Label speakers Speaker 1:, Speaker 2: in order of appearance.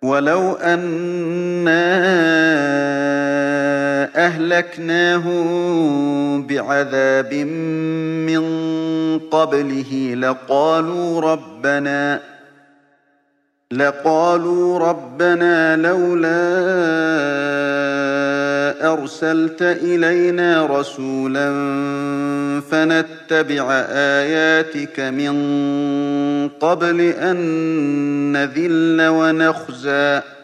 Speaker 1: وَلَوْ أَنَّا أَهْلَكْنَاهُم بِعَذَابٍ مِّن قَبْلِهِ لَقَالُوا رَبَّنَا لَوْلَا أَرْسَلْتَ إِلَيْنَا رَسُولًا فَنَتَّبِعَ آيَاتِكَ مِن قَبْلِ أَن نَّذِلَّ وَنَخْزَىٰ